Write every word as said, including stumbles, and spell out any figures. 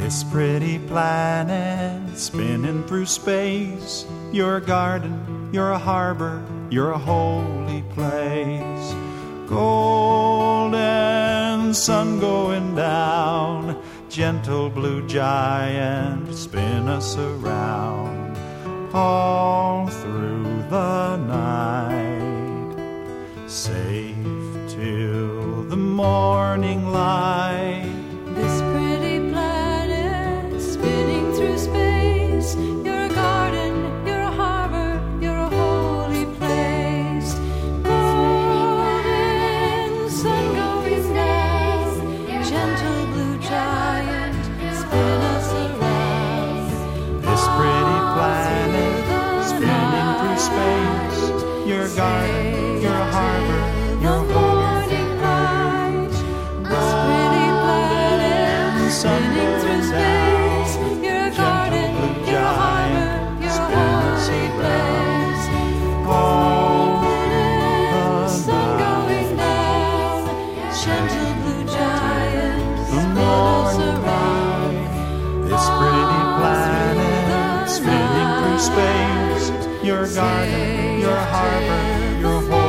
This pretty planet spinning through space. You're a garden, you're a harbor, you're a holy place. Golden sun going down, gentle blue giant, spin us around all through the night, safe till the morning light. This pretty planet spinning through space. You're a garden, you're a harbor, you're a holy place. Golden sun going down, gentle blue giant, spin us around. This pretty planet spinning through space. You're a garden, you're a harbor, you're a holy place. Sun Spinning through going space, down, you're a garden, you're a harbor, you're a holy place. Golden sun going down, gentle blue giant, spin us around. This pretty planet spinning through space. Your garden, your harbor, your home.